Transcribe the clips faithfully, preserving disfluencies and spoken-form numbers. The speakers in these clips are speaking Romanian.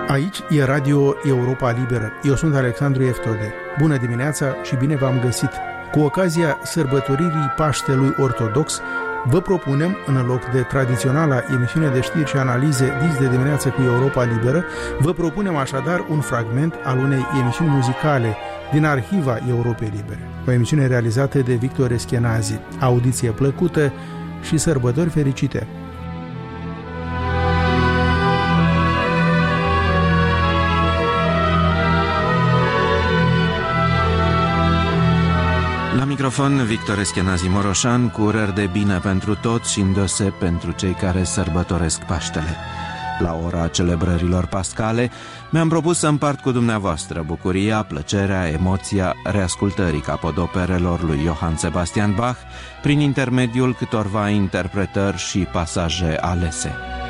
Aici e Radio Europa Liberă. Eu sunt Alexandru Eftode. Bună dimineața și bine v-am găsit! Cu ocazia sărbătoririi Paștelui Ortodox, vă propunem, în loc de tradiționala emisiune de știri și analize dis de dimineață cu Europa Liberă, vă propunem așadar un fragment al unei emisiuni muzicale din arhiva Europei Libere. O emisiune realizată de Victor Eschenazi. Audiție plăcută și sărbători fericite! La microfon, Victor Eschenazi Moroșan, cu urări de bine pentru toți și îndeoseb pentru cei care sărbătoresc Paștele. La ora celebrărilor pascale, mi-am propus să împart cu dumneavoastră bucuria, plăcerea, emoția reascultării capodoperelor lui Johann Sebastian Bach prin intermediul câtorva interpretări și pasaje alese.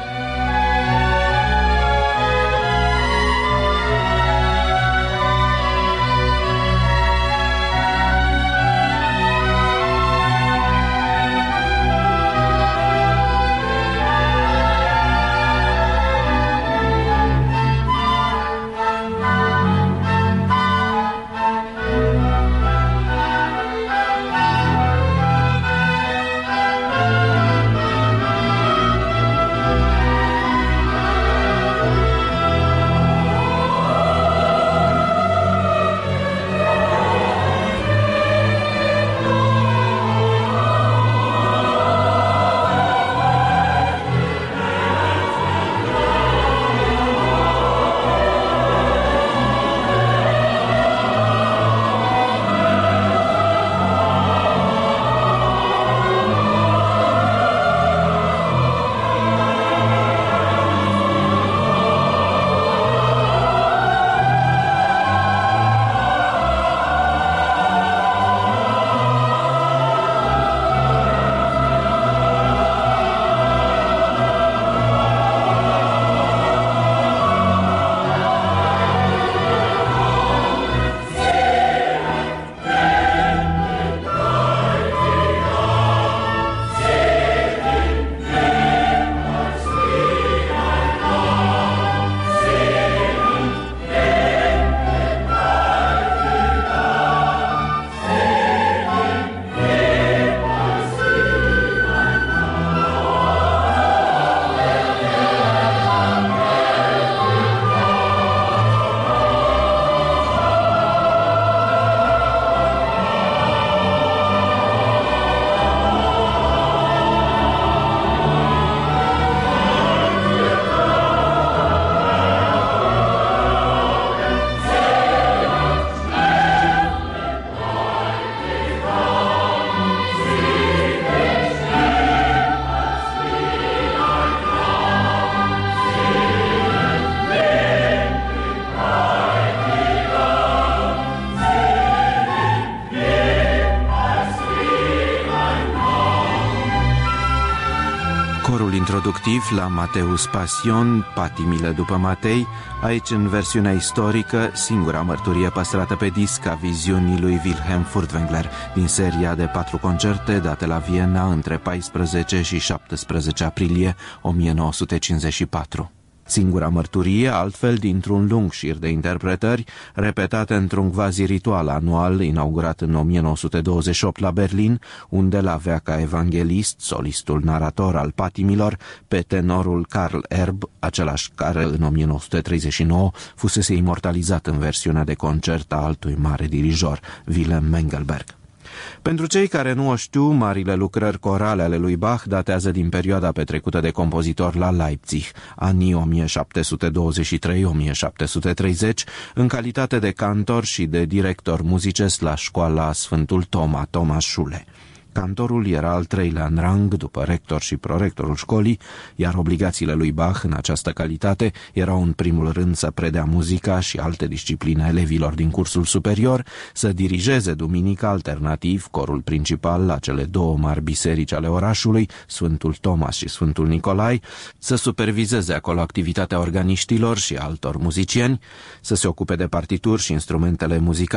Introductiv la Mateus Passion, Patimile după Matei, aici în versiunea istorică, singura mărturie păstrată pe disc a viziunii lui Wilhelm Furtwängler din seria de patru concerte date la Viena între paisprezece și șaptesprezece aprilie o mie nouă sute cincizeci și patru. Singura mărturie, altfel, dintr-un lung șir de interpretări, repetate într-un quasi-ritual anual, inaugurat în o mie nouă sute douăzeci și opt la Berlin, unde l-avea ca evanghelist, solistul narator al patimilor, pe tenorul Karl Erb, același care în o mie nouă sute treizeci și nouă fusese imortalizat în versiunea de concert a altui mare dirijor, Wilhelm Mengelberg. Pentru cei care nu o știu, marile lucrări corale ale lui Bach datează din perioada petrecută de compozitor la Leipzig, anii o mie șapte sute douăzeci și trei - o mie șapte sute treizeci, în calitate de cantor și de director muzicesc la școala Sfântul Toma, Thomas Schule. Cantorul era al treilea în rang, după rector și prorectorul școlii, iar obligațiile lui Bach în această calitate erau în primul rând să predea muzica și alte discipline elevilor din cursul superior, să dirigeze duminica alternativ corul principal la cele două mari biserici ale orașului, Sfântul Thomas și Sfântul Nicolai, să supervizeze acolo activitatea organiștilor și altor muzicieni, să se ocupe de partituri și instrumentele muzicale.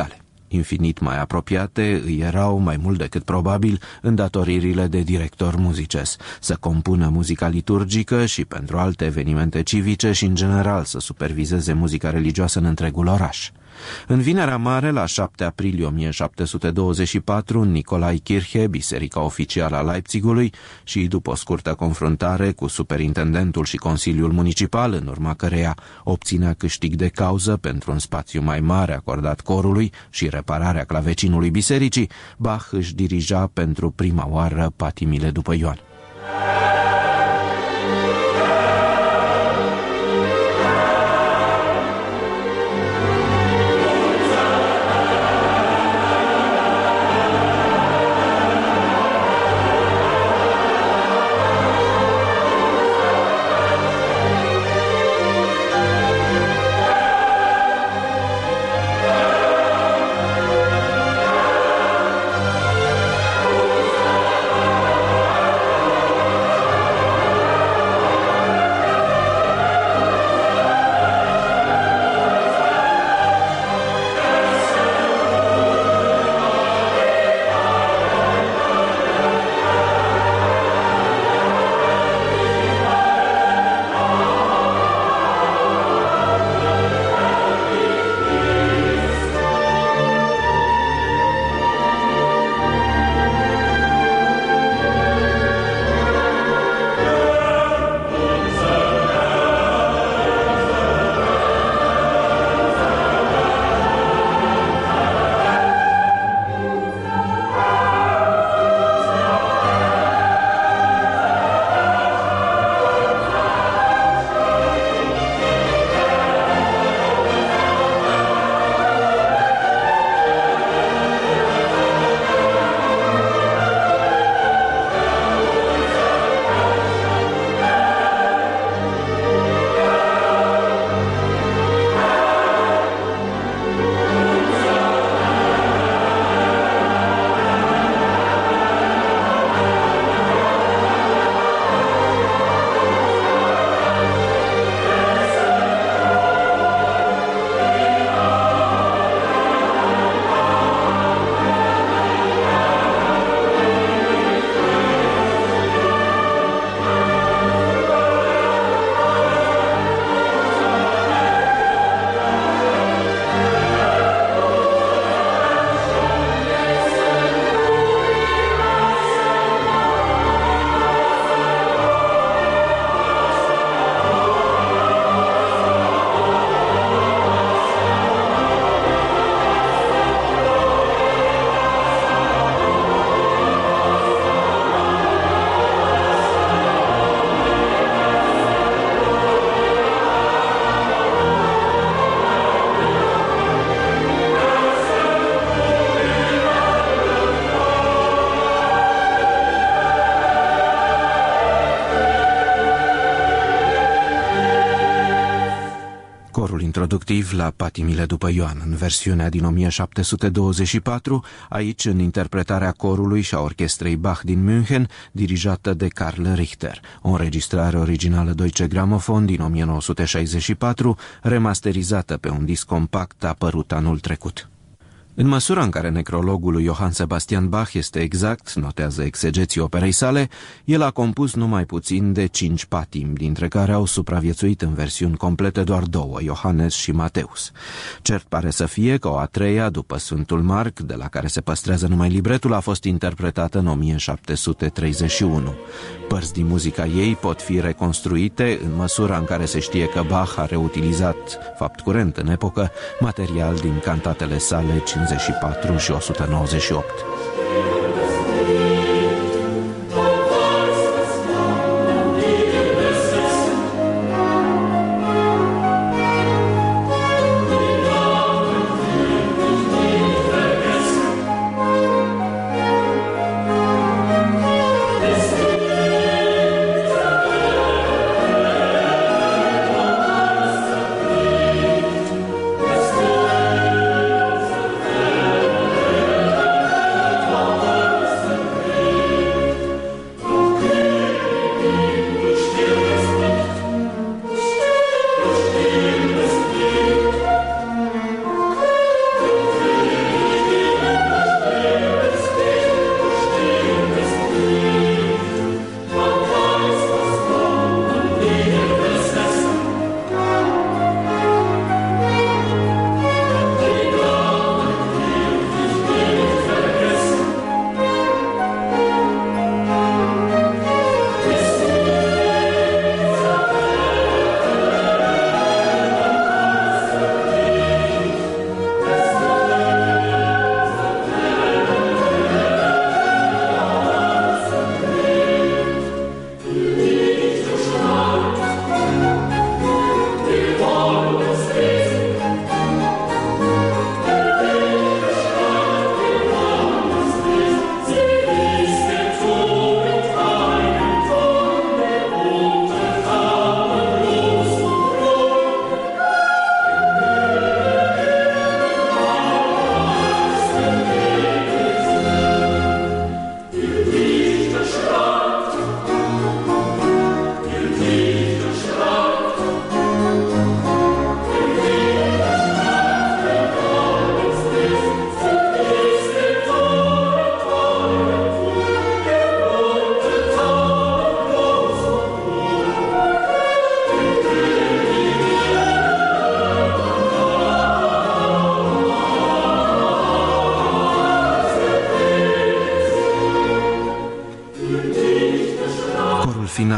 Infinit mai apropiate îi erau, mai mult decât probabil, îndatoririle de director muzices, să compună muzica liturgică și pentru alte evenimente civice și, în general, să supervizeze muzica religioasă în întregul oraș. În Vinerea Mare, la șapte aprilie o mie șapte sute douăzeci și patru, în Nicolaikirche, biserica oficială a Leipzigului, și după o scurtă confruntare cu superintendentul și Consiliul Municipal, în urma căreia obținea câștig de cauză pentru un spațiu mai mare acordat corului și repararea clavecinului bisericii, Bach își dirija pentru prima oară patimile după Ioan. Corul introductiv la Patimile după Ioan, în versiunea din o mie șapte sute douăzeci și patru, aici în interpretarea corului și a orchestrei Bach din München, dirijată de Karl Richter, o înregistrare originală Deutsche Grammophon din o mie nouă sute șaizeci și patru, remasterizată pe un disc compact apărut anul trecut. În măsura în care necrologul lui Johann Sebastian Bach este exact, notează exegeții operei sale, el a compus numai puțin de cinci patimi, dintre care au supraviețuit în versiuni complete doar două, Iohannes și Mateus. Cert pare să fie că o a treia, după Sfântul Marc, de la care se păstrează numai libretul, a fost interpretată în o mie șapte sute treizeci și unu. Părți din muzica ei pot fi reconstruite în măsura în care se știe că Bach a reutilizat, fapt curent în epocă, material din cantatele sale cincizeci și patru și o sută nouăzeci și opt. Oh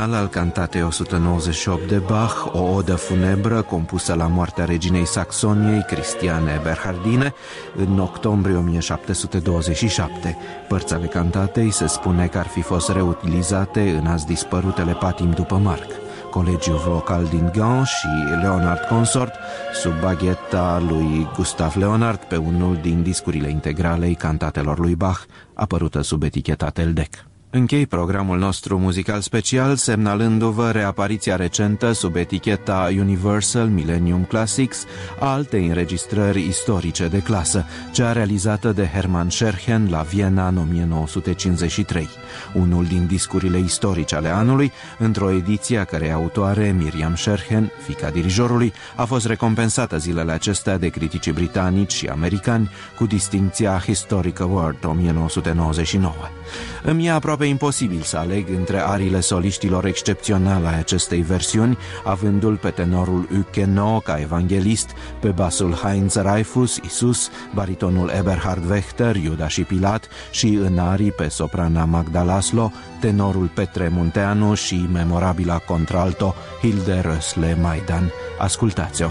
final al cantatei o sută nouăzeci și opt de Bach, o odă funebră compusă la moartea reginei Saxoniei, Cristiane Eberhardine, în octombrie o mie șapte sute douăzeci și șapte. Părți ale cantatei se spune că ar fi fost reutilizate în azi dispărutele Patim după Marc. Colegiul vocal din Gand și Leonard Consort, sub bagheta lui Gustav Leonard, pe unul din discurile integralei cantatelor lui Bach, apărută sub eticheta Teldec. Închei programul nostru muzical special semnalându-vă reapariția recentă sub eticheta Universal Millennium Classics a altei înregistrări istorice de clasă, cea realizată de Hermann Scherchen la Viena în o mie nouă sute cincizeci și trei. Unul din discurile istorice ale anului, într-o ediție a cărei autoare, Miriam Scherchen, fiica dirijorului, a fost recompensată zilele acestea de criticii britanici și americani cu distincția Historic Award o mie nouă sute nouăzeci și nouă. Îmi e aproape imposibil să aleg între ariile soliștilor excepționale ai acestei versiuni, avându-l pe tenorul Uke No ca evanghelist, pe basul Heinz Reifus, Isus, baritonul Eberhard Wächter, Iuda și Pilat, și în arii pe soprana Magda Laszlo, tenorul Petre Munteanu și memorabila contralto Hilde Rösle Maidan. Ascultați-o!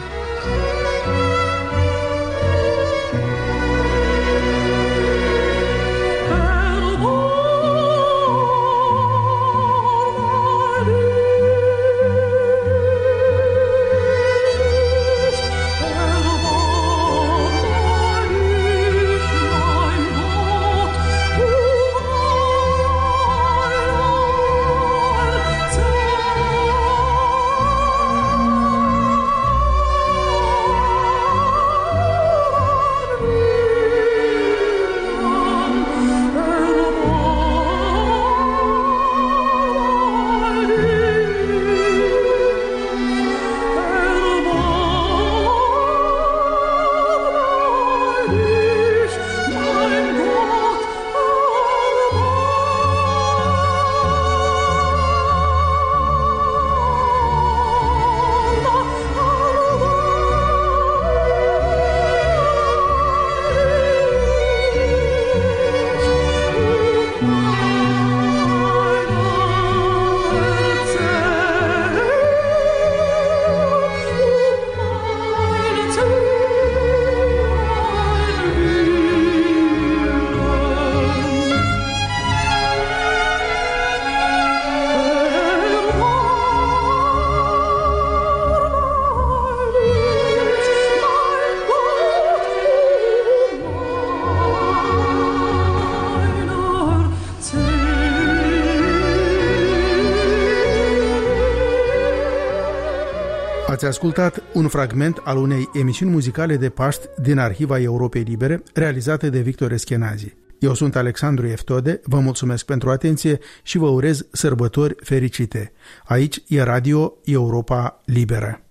Ați ascultat un fragment al unei emisiuni muzicale de Paști din Arhiva Europei Libere, realizate de Victor Eschenazi. Eu sunt Alexandru Eftode, vă mulțumesc pentru atenție și vă urez sărbători fericite. Aici e Radio Europa Liberă.